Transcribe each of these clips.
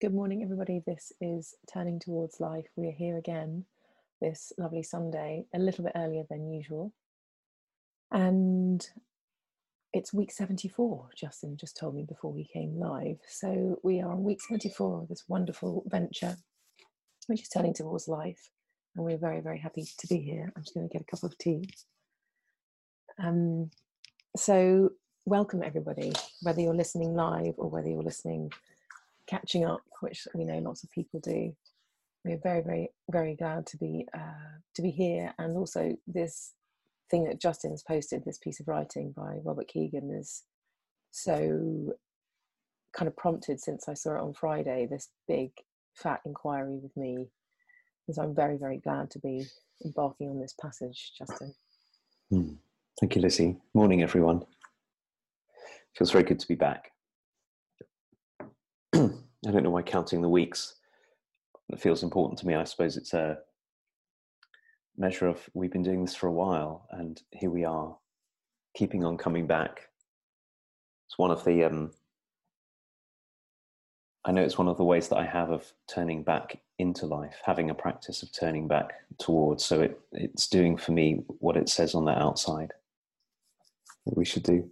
Good morning, everybody. This is Turning Towards Life. We are here again this lovely Sunday, a little bit earlier than usual. And it's week 74, Justin just told me before we came live. So we are on week 74 of this wonderful venture, which is Turning Towards Life. And we're very, very happy to be here. I'm just going to get a cup of tea. So welcome, everybody, whether you're listening live or whether you're listening catching up, which we know lots of people do. We're very, very, very glad to be here. And also this thing that Justin has posted, this piece of writing by Robert Keegan, is so kind of prompted since I saw it on Friday, this big fat inquiry with me. And so I'm very, very glad to be embarking on this passage, Justin. Thank you, Lizzie. Morning, everyone. Feels very good to be back. I don't know why counting the weeks it feels important to me. I suppose it's a measure of we've been doing this for a while, and here we are, keeping on coming back. It's one of the I know it's one of the ways that I have of turning back into life, having a practice of turning back towards. So it's doing for me what it says on the outside that we should do.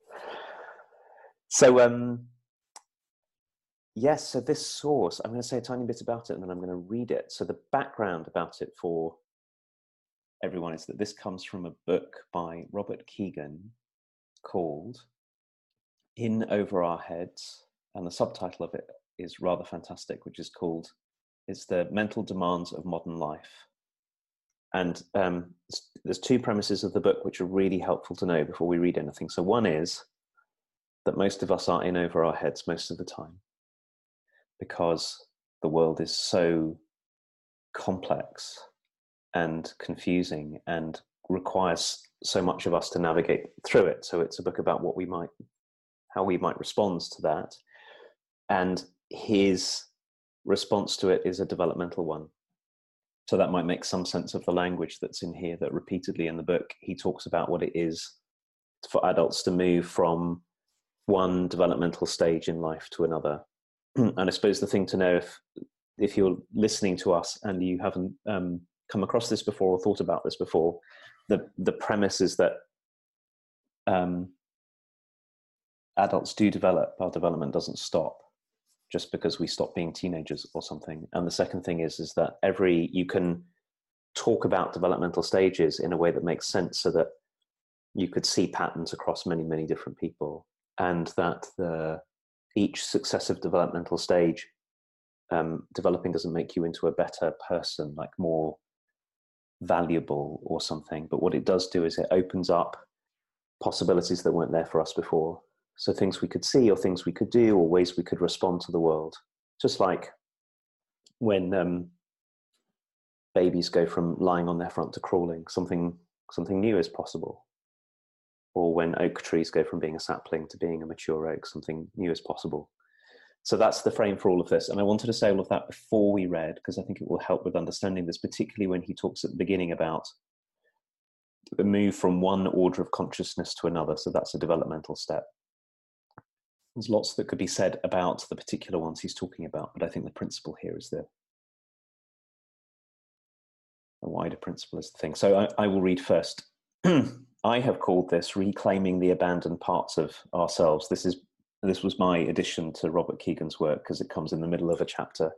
So yes, so this source, I'm going to say a tiny bit about it and then I'm going to read it. So the background about it for everyone is that this comes from a book by Robert Keegan called In Over Our Heads, and the subtitle of it is rather fantastic, which is called, it's the Mental Demands of Modern Life. And there's two premises of the book which are really helpful to know before we read anything. So one is that most of us are in over our heads most of the time, because the world is so complex and confusing and requires so much of us to navigate through it. So it's a book about how we might respond to that. And his response to it is a developmental one. So that might make some sense of the language that's in here, that repeatedly in the book, he talks about what it is for adults to move from one developmental stage in life to another. And I suppose the thing to know, if you're listening to us and you haven't come across this before or thought about this before, the premise is that adults do develop. Our development doesn't stop just because we stop being teenagers or something. And the second thing is that you can talk about developmental stages in a way that makes sense, so that you could see patterns across many, many different people, and that each successive developmental stage, developing doesn't make you into a better person, like more valuable or something. But what it does do is it opens up possibilities that weren't there for us before. So things we could see or things we could do or ways we could respond to the world. Just like when babies go from lying on their front to crawling, something new is possible. Or when oak trees go from being a sapling to being a mature oak, something new is possible. So that's the frame for all of this. And I wanted to say all of that before we read, because I think it will help with understanding this, particularly when he talks at the beginning about the move from one order of consciousness to another. So that's a developmental step. There's lots that could be said about the particular ones he's talking about, but I think the principle here is the wider principle is the thing. So I will read first. I have called this Reclaiming the Abandoned Parts of Ourselves. This was my addition to Robert Keegan's work, because it comes in the middle of a chapter.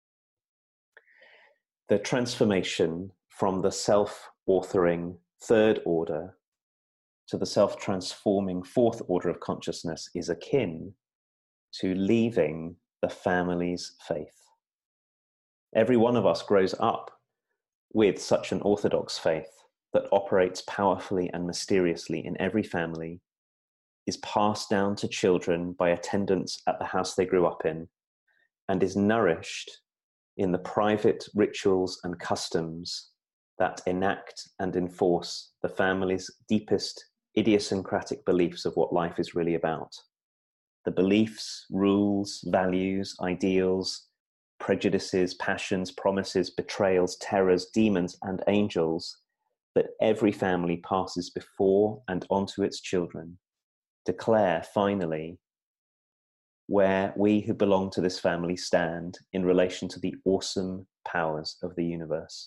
The transformation from the self-authoring third order to the self-transforming fourth order of consciousness is akin to leaving the family's faith. Every one of us grows up with such an orthodox faith that operates powerfully and mysteriously in every family, is passed down to children by attendants at the house they grew up in, and is nourished in the private rituals and customs that enact and enforce the family's deepest idiosyncratic beliefs of what life is really about. The beliefs, rules, values, ideals, prejudices, passions, promises, betrayals, terrors, demons, and angels that every family passes before and onto its children declare finally where we who belong to this family stand in relation to the awesome powers of the universe?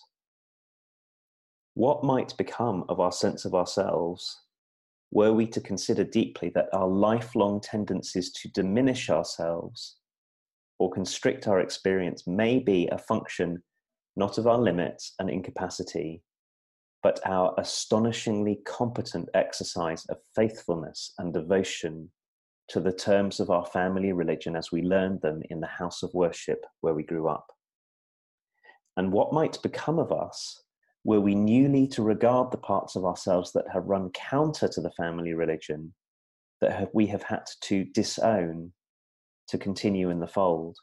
What might become of our sense of ourselves were we to consider deeply that our lifelong tendencies to diminish ourselves or constrict our experience may be a function not of our limits and incapacity, but our astonishingly competent exercise of faithfulness and devotion to the terms of our family religion as we learned them in the house of worship where we grew up? And what might become of us were we newly to regard the parts of ourselves that have run counter to the family religion, that we have had to disown to continue in the fold?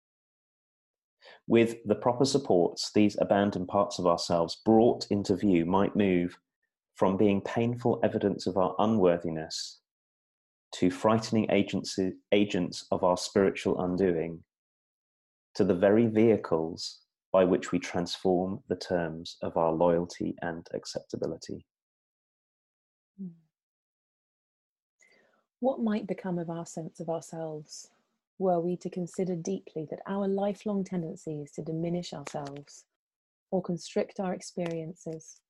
With the proper supports, these abandoned parts of ourselves brought into view might move from being painful evidence of our unworthiness to frightening agents of our spiritual undoing, to the very vehicles by which we transform the terms of our loyalty and acceptability. What might become of our sense of ourselves were we to consider deeply that our lifelong tendencies to diminish ourselves or constrict our experience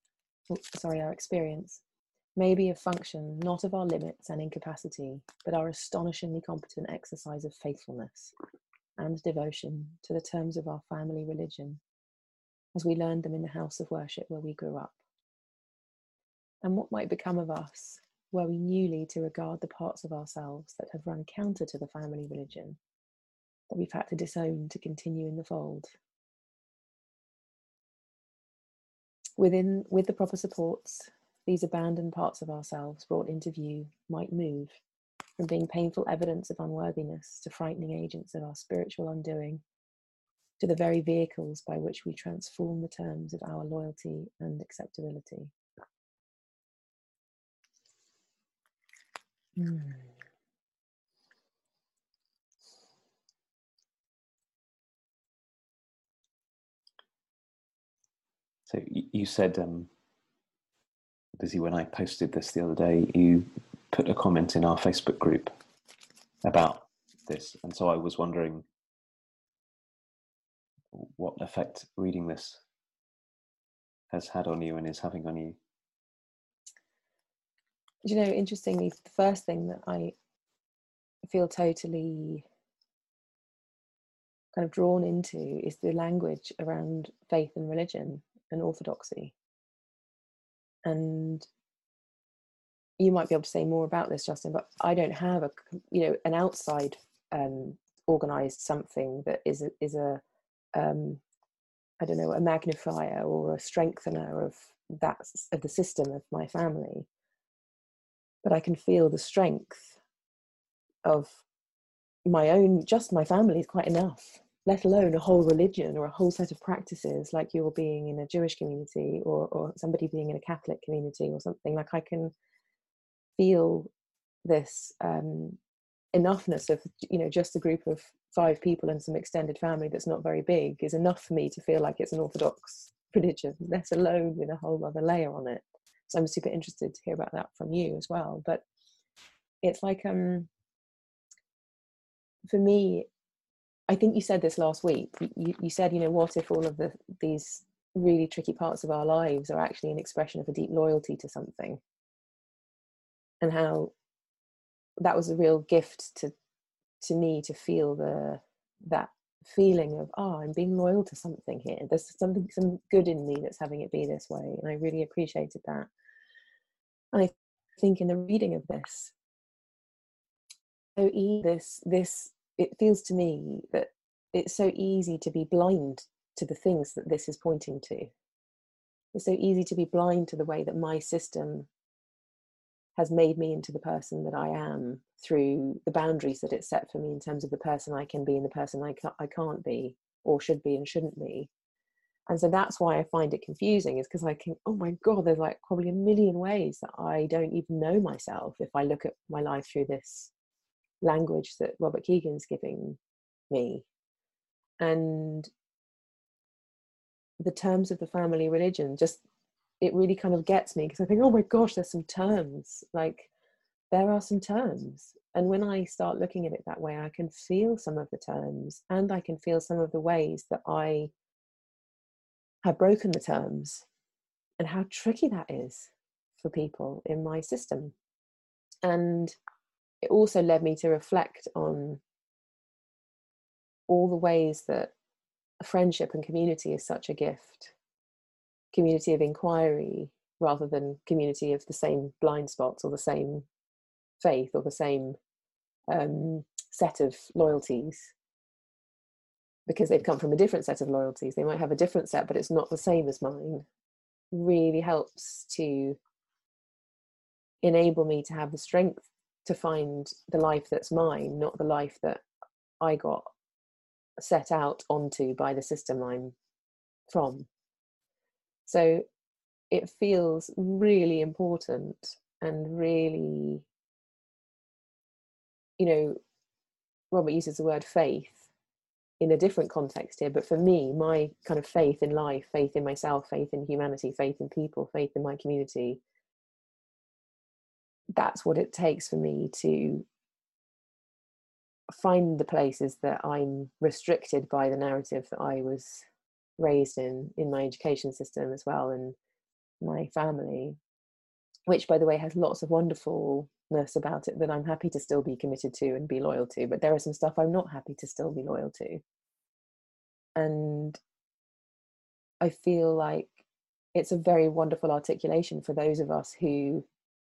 may be a function not of our limits and incapacity, but our astonishingly competent exercise of faithfulness and devotion to the terms of our family religion, as we learned them in the house of worship where we grew up? And what might become of us were we newly to regard the parts of ourselves that have run counter to the family religion, that we've had to disown to continue in the fold? With the proper supports, these abandoned parts of ourselves brought into view might move from being painful evidence of unworthiness to frightening agents of our spiritual undoing, to the very vehicles by which we transform the terms of our loyalty and acceptability. So you said, Lizzie, when I posted this the other day, you put a comment in our Facebook group about this. And so I was wondering what effect reading this has had on you and is having on you. You know, interestingly, the first thing that I feel totally kind of drawn into is the language around faith and religion and orthodoxy. And you might be able to say more about this, Justin, but I don't have an outside organized something that is a I don't know, a magnifier or a strengthener of the system of my family. But I can feel the strength of my own, just my family is quite enough, let alone a whole religion or a whole set of practices, like you're being in a Jewish community or somebody being in a Catholic community or something. Like I can feel this enoughness of, just a group of 5 people and some extended family that's not very big is enough for me to feel like it's an Orthodox religion, let alone with a whole other layer on it. So I'm super interested to hear about that from you as well. But it's like, for me, I think you said this last week. You said, what if all of these really tricky parts of our lives are actually an expression of a deep loyalty to something, and how that was a real gift to me to feel that feeling of, I'm being loyal to something here. There's some good in me that's having it be this way, and I really appreciated that. And I think in the reading of this, it feels to me that it's so easy to be blind to the things that this is pointing to. It's so easy to be blind to the way that my system has made me into the person that I am through the boundaries that it's set for me in terms of the person I can be and the person I can't be, or should be and shouldn't be. And so that's why I find it confusing, is because I can, oh my God, there's like probably a million ways that I don't even know myself if I look at my life through this language that Robert Kegan's giving me. And the terms of the family religion, just, it really kind of gets me, because I think, oh my gosh, there's some terms, like there are some terms. And when I start looking at it that way, I can feel some of the terms, and I can feel some of the ways that I have broken the terms and how tricky that is for people in my system. And it also led me to reflect on all the ways that friendship and community is such a gift. Community of inquiry rather than community of the same blind spots or the same faith or the same set of loyalties, because they've come from a different set of loyalties. They might have a different set, but it's not the same as mine. Really helps to enable me to have the strength to find the life that's mine, not the life that I got set out onto by the system I'm from. So it feels really important and really, you know, Robert uses the word faith in a different context here, but for me, my kind of faith in life, faith in myself, faith in humanity, faith in people, faith in my community, that's what it takes for me to find the places that I'm restricted by the narrative that I was raised in my education system as well, and my family, which, by the way, has lots of wonderfulness about it that I'm happy to still be committed to and be loyal to, but there is some stuff I'm not happy to still be loyal to. And I feel like it's a very wonderful articulation for those of us who,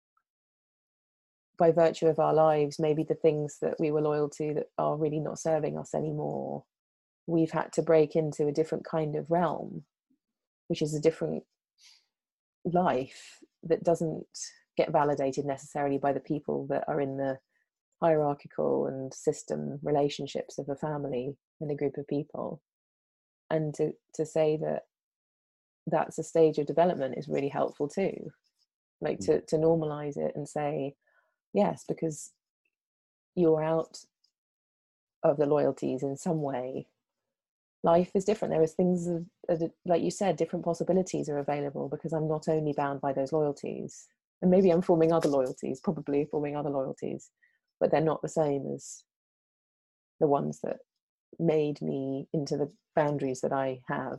by virtue of our lives, maybe the things that we were loyal to that are really not serving us anymore, we've had to break into a different kind of realm, which is a different life that doesn't get validated necessarily by the people that are in the hierarchical and system relationships of a family and a group of people. And to say that that's a stage of development is really helpful too. Like to normalize it and say, yes, because you're out of the loyalties in some way. Life is different. There is things, like you said, different possibilities are available because I'm not only bound by those loyalties. And maybe I'm forming other loyalties, probably forming other loyalties, but they're not the same as the ones that made me into the boundaries that I have.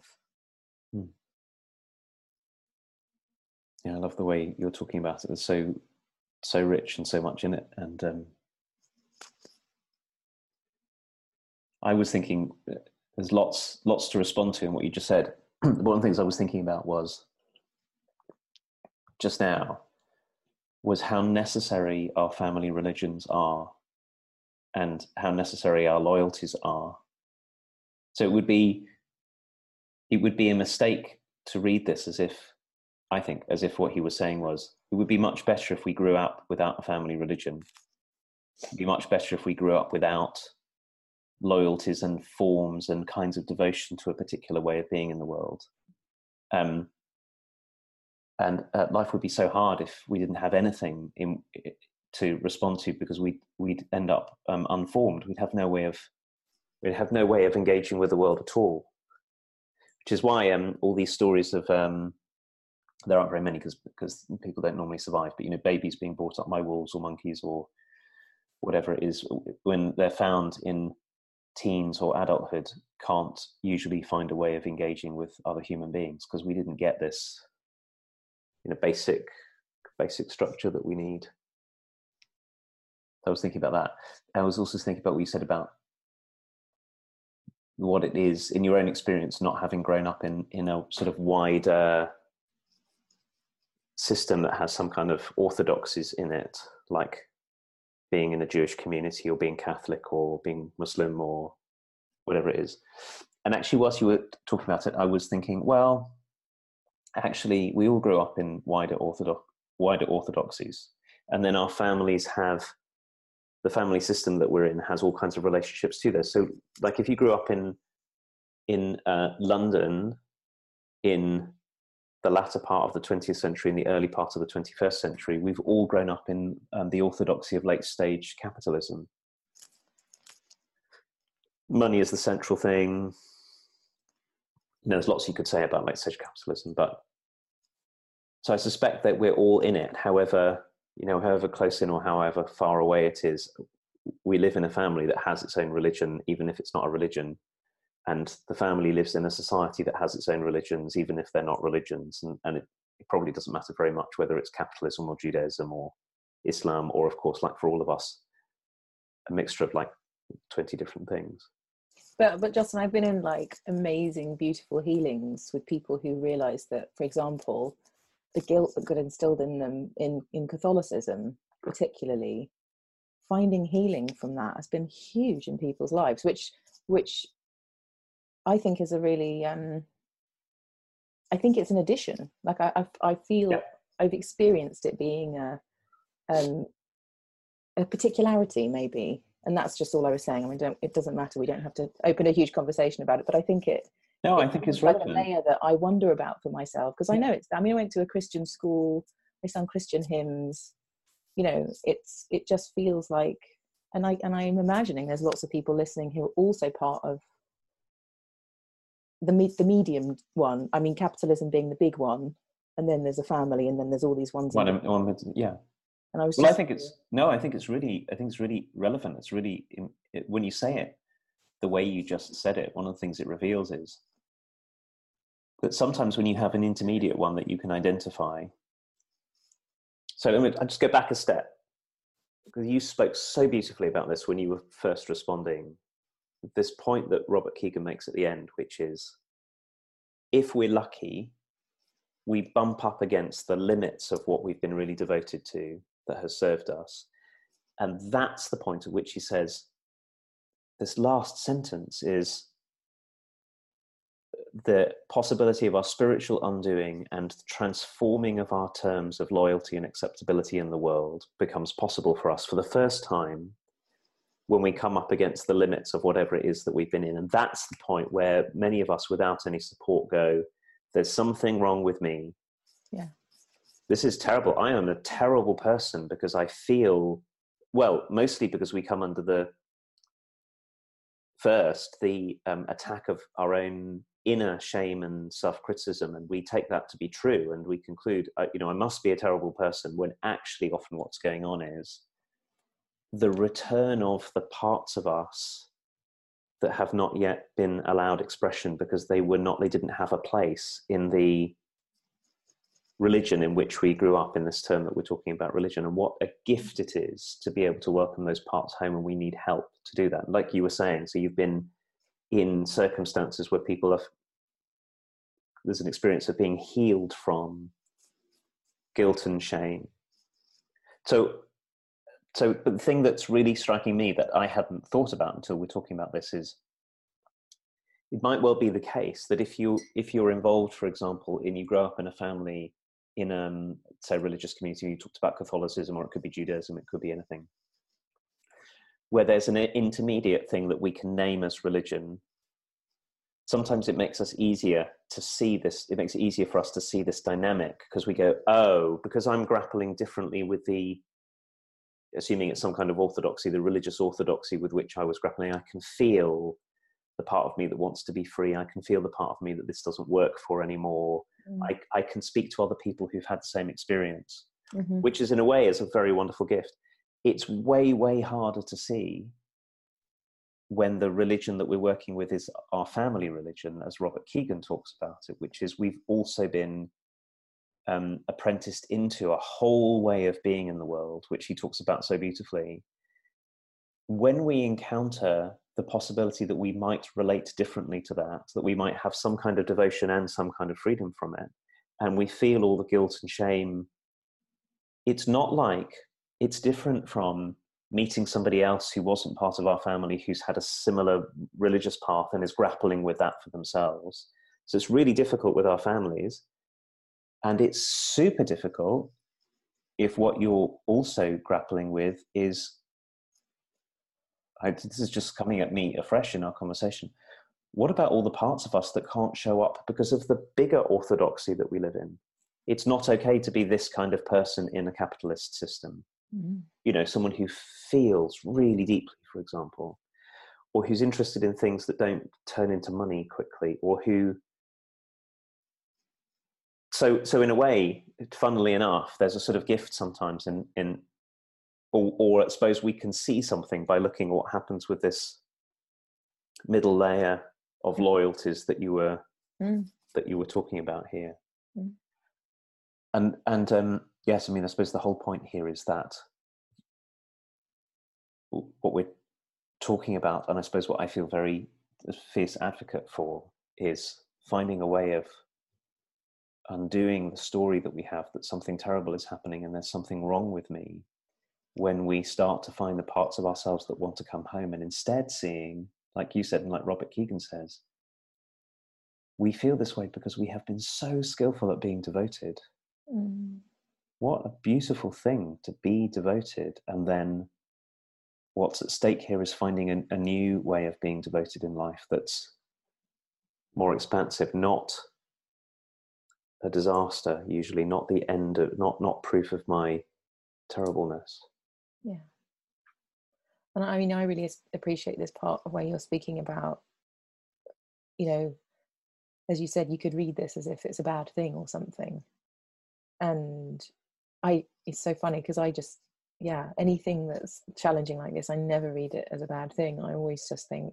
Yeah, I love the way you're talking about it. There's so rich and so much in it. And I was thinking there's lots to respond to in what you just said. One of the things I was thinking about was just now was how necessary our family religions are and how necessary our loyalties are. So it would be a mistake to read this as if what he was saying was, it would be much better if we grew up without a family religion. It'd be much better if we grew up without loyalties and forms and kinds of devotion to a particular way of being in the world. And life would be so hard if we didn't have anything to respond to, because we'd end up unformed. We'd have no way of engaging with the world at all. Which is why all these stories of there aren't very many because people don't normally survive. But babies being brought up by wolves or monkeys or whatever it is, when they're found in teens or adulthood, can't usually find a way of engaging with other human beings because we didn't get this basic structure that we need. I was thinking about that. I was also thinking about what you said about what it is in your own experience, not having grown up in a sort of wider system that has some kind of orthodoxies in it, like being in a Jewish community or being Catholic or being Muslim or whatever it is. And actually, whilst you were talking about it, I was thinking, well, actually, we all grew up in wider orthodoxies. And then our families have, the family system that we're in has all kinds of relationships to this. So like if you grew up in London in the latter part of the 20th century and the early part of the 21st century, we've all grown up in the orthodoxy of late stage capitalism. Money is the central thing. There's lots you could say about late stage capitalism, but so I suspect that we're all in it. However, you know, however close in or however far away it is, we live in a family that has its own religion, even if it's not a religion. And the family lives in a society that has its own religions, even if they're not religions. And it probably doesn't matter very much whether it's capitalism or Judaism or Islam, or, of course, like for all of us, a mixture of like 20 different things. But Justin, I've been in like amazing, beautiful healings with people who realize that, for example, the guilt that got instilled in them in Catholicism, particularly, finding healing from that has been huge in people's lives, which I think is a really, I think it's an addition. Like I feel I've experienced it being a particularity, maybe, and that's just all I was saying. I mean, it doesn't matter. We don't have to open a huge conversation about it, but I think it. No, I think it's like relevant. a layer that I wonder about for myself, because I know it's. I mean, I went to a Christian school. I sang Christian hymns. You know, it just feels like, and I'm imagining there's lots of people listening who are also part of the medium one. I mean, capitalism being the big one, and then there's a family, and then there's all these ones. Yeah. And I was. Well, I think it's really relevant. It's really, when you say it, the way you just said it, one of the things it reveals is that sometimes when you have an intermediate one that you can identify. So I'll just go back a step, because you spoke so beautifully about this when you were first responding. This point that Robert Kegan makes at the end, which is, if we're lucky, we bump up against the limits of what we've been really devoted to that has served us. And that's the point at which he says, this last sentence is, the possibility of our spiritual undoing and transforming of our terms of loyalty and acceptability in the world becomes possible for us for the first time when we come up against the limits of whatever it is that we've been in. And that's the point where many of us without any support go, there's something wrong with me. Yeah. This is terrible. I am a terrible person because I feel, well, mostly because we come under the attack of our own inner shame and self-criticism, and we take that to be true, and we conclude, I must be a terrible person, when actually often what's going on is the return of the parts of us that have not yet been allowed expression because they didn't have a place in the religion in which we grew up, in this term that we're talking about, religion, and what a gift it is to be able to welcome those parts home, and we need help to do that. Like you were saying, so you've been in circumstances where there's an experience of being healed from guilt and shame. So but the thing that's really striking me that I hadn't thought about until we're talking about this is, it might well be the case that if you're involved, for example, you grow up in a family in say religious community, you talked about Catholicism, or it could be Judaism, it could be anything, where there's an intermediate thing that we can name as religion. Sometimes it makes us easier to see this. It makes it easier for us to see this dynamic, because we go, oh, because I'm grappling differently with assuming it's some kind of orthodoxy, the religious orthodoxy with which I was grappling, I can feel the part of me that wants to be free. I can feel the part of me that this doesn't work for anymore. I can speak to other people who've had the same experience, which is, in a way, is a very wonderful gift. It's way, way harder to see when the religion that we're working with is our family religion, as Robert Kegan talks about it, which is we've also been apprenticed into a whole way of being in the world, which he talks about so beautifully. When we encounter the possibility that we might relate differently to that we might have some kind of devotion and some kind of freedom from it, and we feel all the guilt and shame, it's different from meeting somebody else who wasn't part of our family, who's had a similar religious path and is grappling with that for themselves. So it's really difficult with our families. And it's super difficult if what you're also grappling with is, this is just coming at me afresh in our conversation, what about all the parts of us that can't show up because of the bigger orthodoxy that we live in? It's not okay to be this kind of person in a capitalist system. Someone who feels really deeply, for example, or who's interested in things that don't turn into money quickly, or who... So in a way, funnily enough, there's a sort of gift sometimes or I suppose we can see something by looking at what happens with this middle layer of loyalties that you were talking about here. And yes, I mean, I suppose the whole point here is that what we're talking about, and I suppose what I feel very fierce advocate for, is finding a way of undoing the story that we have that something terrible is happening and there's something wrong with me, when we start to find the parts of ourselves that want to come home, and instead seeing, like you said and like Robert Keegan says, we feel this way because we have been so skillful at being devoted. What a beautiful thing to be devoted, and then what's at stake here is finding a new way of being devoted in life that's more expansive, not a disaster, usually not the end of, not proof of my terribleness. Yeah. And I mean, I really appreciate this part of where you're speaking about, you know, as you said, you could read this as if it's a bad thing or something. And it's so funny because anything that's challenging like this, I never read it as a bad thing. I always just think,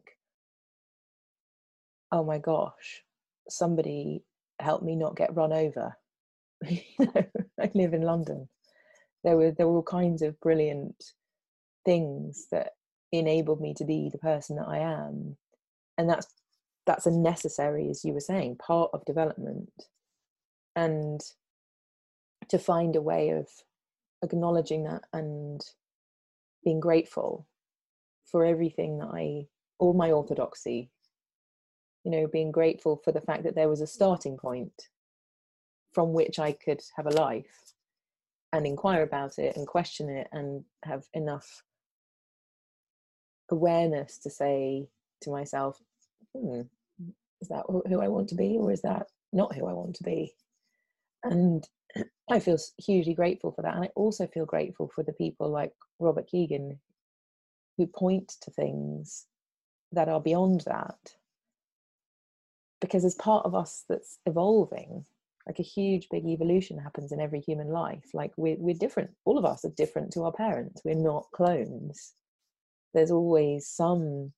oh my gosh, somebody help me not get run over. I live in London. There were all kinds of brilliant things that enabled me to be the person that I am, and that's a necessary, as you were saying, part of development. And to find a way of acknowledging that and being grateful for everything that all my orthodoxy, being grateful for the fact that there was a starting point from which I could have a life and inquire about it and question it and have enough awareness to say to myself, is that who I want to be, or is that not who I want to be? And I feel hugely grateful for that. And I also feel grateful for the people like Robert Keegan who point to things that are beyond that. Because as part of us that's evolving, like a huge big evolution happens in every human life. Like we're different. All of us are different to our parents. We're not clones. There's always some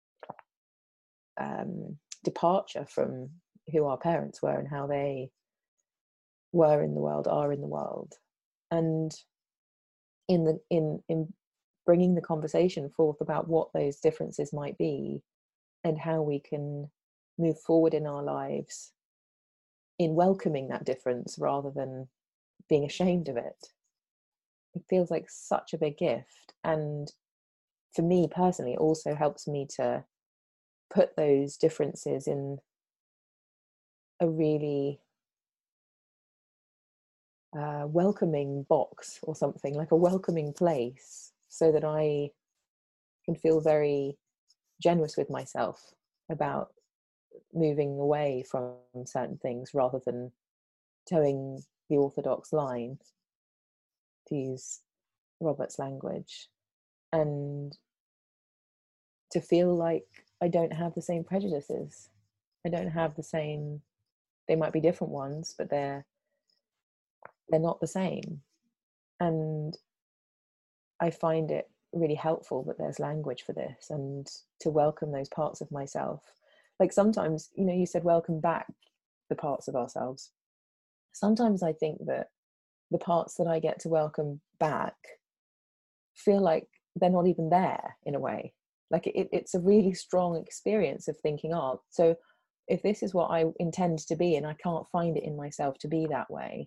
departure from who our parents were and how they were in the world, are in the world. And in bringing the conversation forth about what those differences might be and how we can move forward in our lives in welcoming that difference rather than being ashamed of it, it feels like such a big gift. And for me personally, it also helps me to put those differences in a really welcoming box or something, like a welcoming place, so that I can feel very generous with myself about moving away from certain things rather than towing the orthodox line, to use Robert's language, and to feel like I don't have the same prejudices. I don't have the same, they might be different ones, but they're not the same. And I find it really helpful that there's language for this and to welcome those parts of myself. Like sometimes, you said welcome back the parts of ourselves. Sometimes I think that the parts that I get to welcome back feel like they're not even there in a way. Like it's a really strong experience of thinking, oh, so if this is what I intend to be and I can't find it in myself to be that way,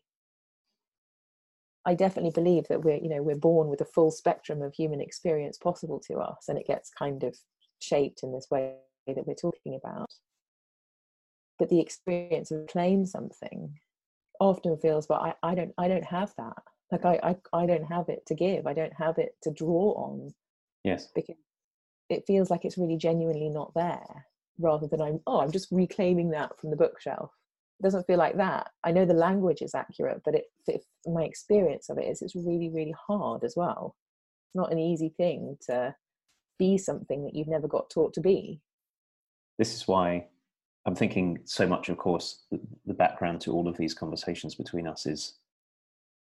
I definitely believe that we're born with a full spectrum of human experience possible to us, and it gets kind of shaped in this way that we're talking about. But the experience of claim something often feels, but I don't have that. Like I don't have it to give. I don't have it to draw on. Yes. Because it feels like it's really genuinely not there, rather than I'm just reclaiming that from the bookshelf. It doesn't feel like that. I know the language is accurate, but my experience of it is it's really, really hard as well. It's not an easy thing to be something that you've never got taught to be. This is why I'm thinking so much, of course, the background to all of these conversations between us is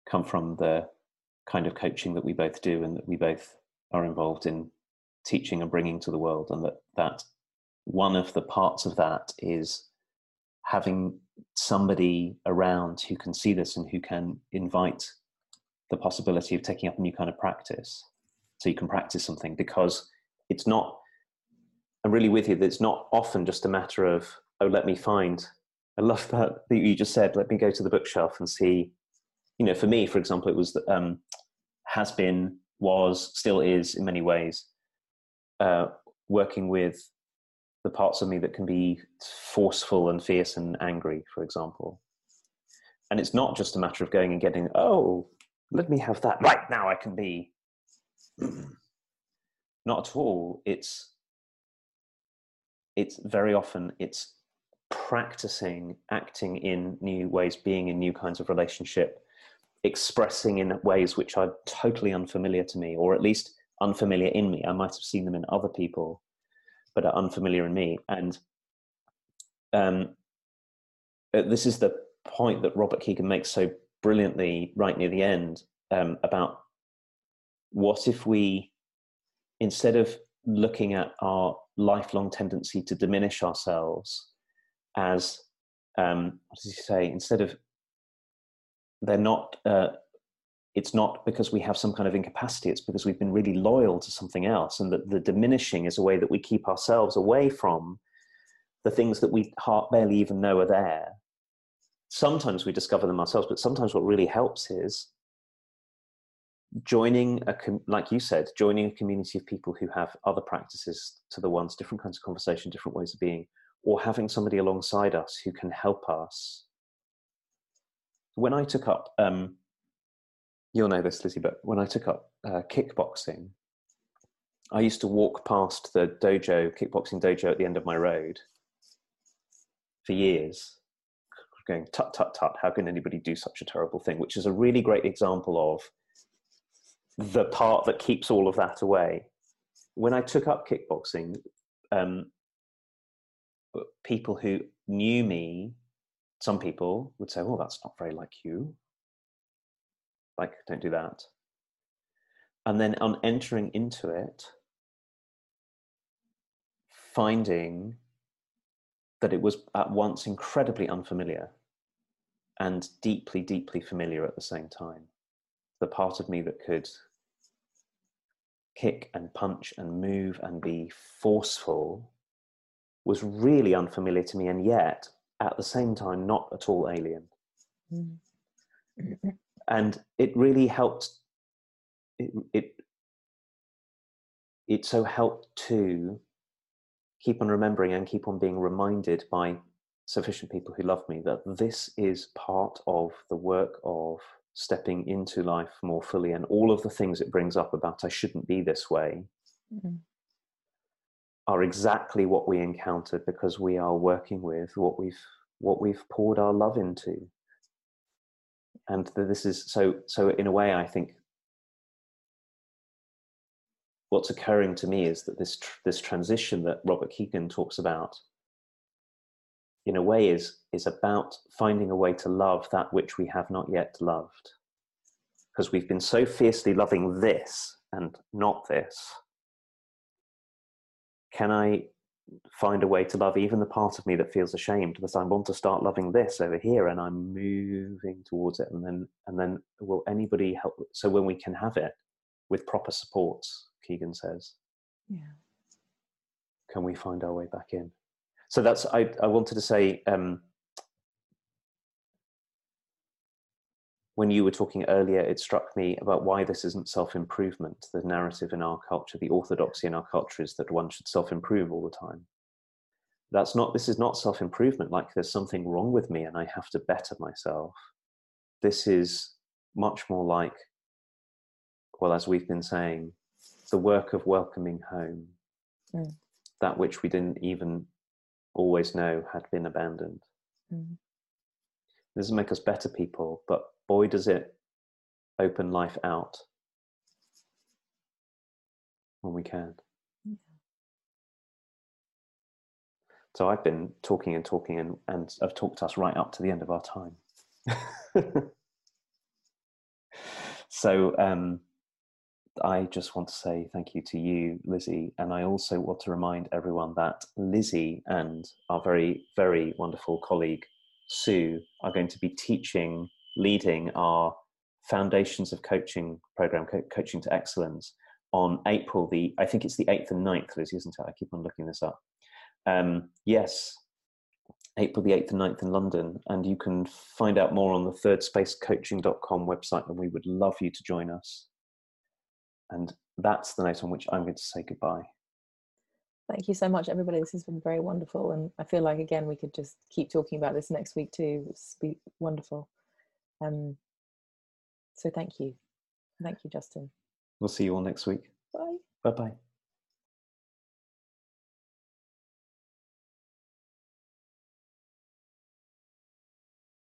come from the kind of coaching that we both do and that we both are involved in teaching and bringing to the world, and that one of the parts of that is having somebody around who can see this and who can invite the possibility of taking up a new kind of practice, so you can practice something. Because it's not, I'm really with you, that it's not often just a matter of, oh, let me find, I love that you just said, let me go to the bookshelf and see, you know, for me, for example, it was, has been, was, still is in many ways, working with the parts of me that can be forceful and fierce and angry, for example. And it's not just a matter of going and getting, oh, let me have that right now, I can be. Not at all. It's very often, it's practicing acting in new ways, being in new kinds of relationship, expressing in ways which are totally unfamiliar to me, or at least unfamiliar in me. I might have seen them in other people, but are unfamiliar in me. And this is the point that Robert Kegan makes so brilliantly right near the end, about what if we, instead of looking at our lifelong tendency to diminish ourselves as, what does he say? Instead of, they're not, it's not because we have some kind of incapacity, it's because we've been really loyal to something else, and that the diminishing is a way that we keep ourselves away from the things that we barely even know are there. Sometimes we discover them ourselves, but sometimes what really helps is joining like you said, joining a community of people who have other practices to the ones, different kinds of conversation, different ways of being, or having somebody alongside us who can help us. When I took up, you'll know this, Lizzie, but when I took up kickboxing, I used to walk past the kickboxing dojo at the end of my road for years, going, tut, tut, tut, how can anybody do such a terrible thing? Which is a really great example of the part that keeps all of that away. When I took up kickboxing, people who knew me, some people would say, oh, that's not very like you. Like, don't do that. And then on entering into it, finding that it was at once incredibly unfamiliar and deeply, deeply familiar at the same time. The part of me that could kick and punch and move and be forceful was really unfamiliar to me, and yet at the same time not at all alien. And it really helped. It so helped to keep on remembering and keep on being reminded by sufficient people who love me that this is part of the work of stepping into life more fully, and all of the things it brings up about I shouldn't be this way are exactly what we encountered because we are working with what we've poured our love into. And this is so in a way, I think what's occurring to me is that this transition that Robert Kegan talks about, in a way, is about finding a way to love that which we have not yet loved. Because we've been so fiercely loving this and not this. Can I find a way to love even the part of me that feels ashamed, that I want to start loving this over here, and I'm moving towards it, and then will anybody help? So when we can have it with proper supports, Kegan says, can we find our way back in? So that's, I wanted to say, when you were talking earlier, it struck me about why this isn't self-improvement. The narrative in our culture, the orthodoxy in our culture is that one should self-improve all the time. This is not self-improvement, like there's something wrong with me and I have to better myself. This is much more like, well, as we've been saying, the work of welcoming home, that which we didn't even always know had been abandoned. This doesn't make us better people, but boy, does it open life out when we can. So I've been talking and talking, and I've talked us right up to the end of our time. So I just want to say thank you to you, Lizzie. And I also want to remind everyone that Lizzie and our very, very wonderful colleague, Sue, are going to be leading our Foundations of Coaching program, Coaching to Excellence, on April I think it's the 8th and 9th, Lizzie, isn't it? I keep on looking this up. Yes, April the 8th and 9th in London. And you can find out more on the thirdspacecoaching.com website, and we would love you to join us. And that's the note on which I'm going to say goodbye. Thank you so much, everybody. This has been very wonderful. And I feel like, again, we could just keep talking about this next week too. It's be wonderful. So thank you. Thank you, Justin. We'll see you all next week. Bye. Bye-bye.